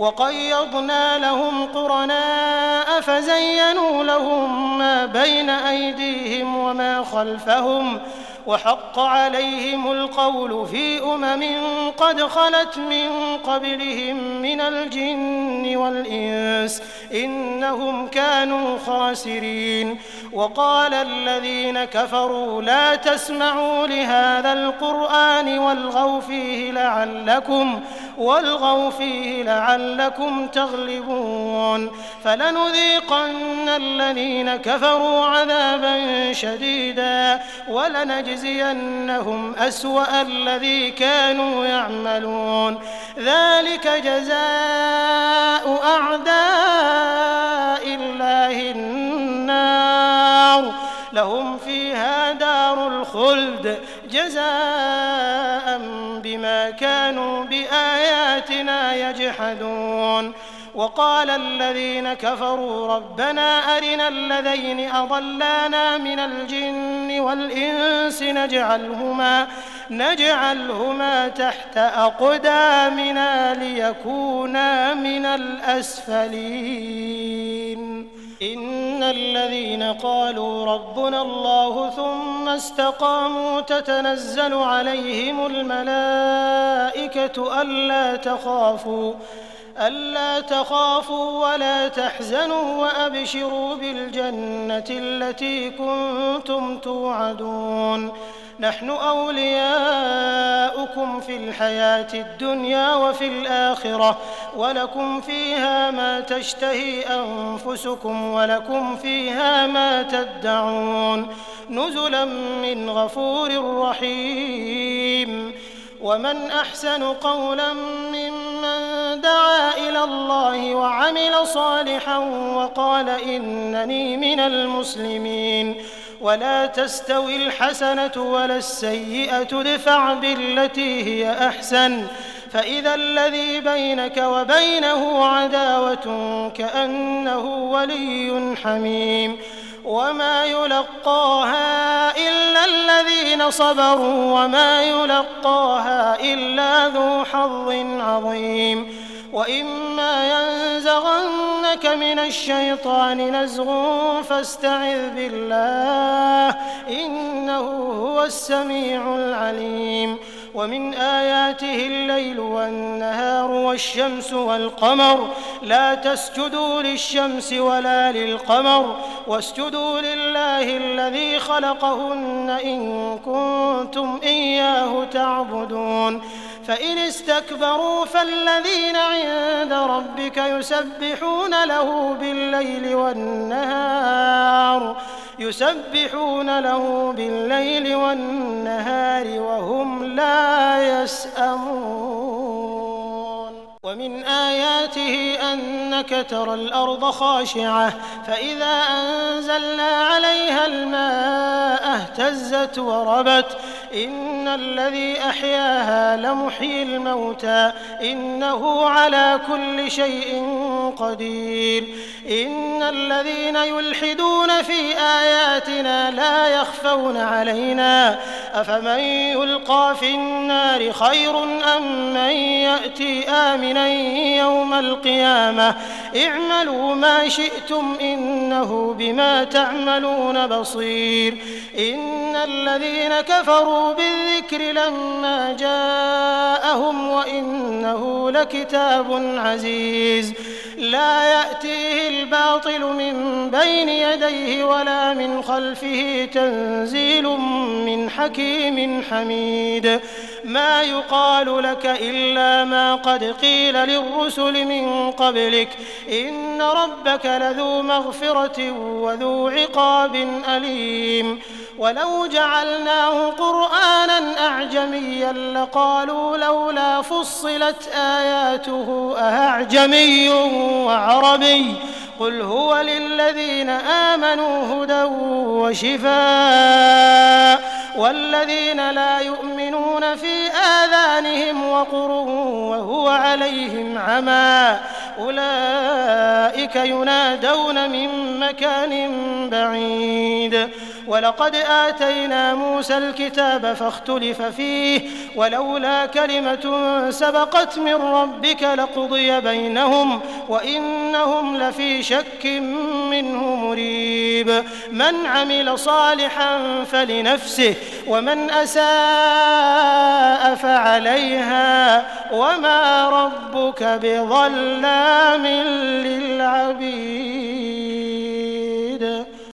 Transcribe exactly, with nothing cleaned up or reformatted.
وقيضنا لهم قرناء فزينوا لهم ما بين أيديهم وما خلفهم وحق عليهم القول في أمم قد خلت من قبلهم من الجن والإنس إنهم كانوا خاسرين. وقال الذين كفروا لا تسمعوا لهذا القرآن والغوا فيه لعلكم والغوا فيه لعلكم تغلبون. فلنذيقن الذين كفروا عذابا شديدا ولنجزينهم أسوأ الذي كانوا يعملون. ذلك جزاء أعداء الله النار لهم فيها دار الخلد جزاء بما كانوا بآياتنا يجحدون. وقال الذين كفروا ربنا أرنا الذين أضلانا من الجن والإنس نجعلهما, نجعلهما تحت أقدامنا ليكونا من الأسفلين. إن الذين قالوا ربنا الله ثم استقاموا تتنزل عليهم الملائكة ألا تخافوا ألا تخافوا ولا تحزنوا وأبشروا بالجنة التي كنتم توعدون. نحن أولياؤكم في الحياة الدنيا وفي الآخرة ولكم فيها ما تشتهي أنفسكم ولكم فيها ما تدعون نزلا من غفور رحيم. ومن أحسن قولا ممن دعا إلى الله وعمل صالحا وقال إنني من المسلمين. ولا تستوي الحسنة ولا السيئة ادفع بالتي هي أحسن فإذا الذي بينك وبينه عداوة كأنه ولي حميم. وما يلقاها إلا الذين صبروا وما يلقاها إلا ذو حظ عظيم. وإما ينزغنك من الشيطان نزغ فاستعذ بالله إنه هو السميع العليم. ومن آياته الليل والنهار والشمس والقمر لا تسجدوا للشمس ولا للقمر واسجدوا لله الذي خلقهن إن كنتم إياه تعبدون. فإن استكبروا فالذين عند ربك يسبحون له بالليل والنهار يسبحون له بالليل والنهار وهم لا يسأمون. ومن آياته أنك ترى الأرض خاشعة فإذا أنزلنا عليها الماء اهتزت وربت إن الذي أحياها لمحيي الموتى إنه على كل شيء قدير. إن الذين يلحدون في آياتنا لا يخفون علينا أفمن يلقى في النار خير أم من يأتي آمنا يوم القيامة اعملوا ما شئتم إنه بما تعملون بصير. إن الذين كفروا بالذكر لما جاءهم وإنه لكتاب عزيز لا يأتيه الباطل من بين يديه ولا من خلفه تنزيل من حكيم حميد. ما يقال لك إلا ما قد قيل للرسل من قبلك إن ربك لذو مغفرة وذو عقاب أليم. ولو جعلناه قرآنا أعجميا لقالوا لولا فصلت آياته أأعجمي وعربي قل هو للذين آمنوا هدى وشفاء والذين لا يؤمنون في آذانهم وقر وهو عليهم عمى أولئك ينادون من مكان بعيد. ولقد آتينا موسى الكتاب فاختلف فيه ولولا كلمة سبقت من ربك لقضي بينهم وإنهم لفي شك منه مريب من عمل صالحا فلنفسه ومن أساء فعليها وما ربك بظلام للعبيد.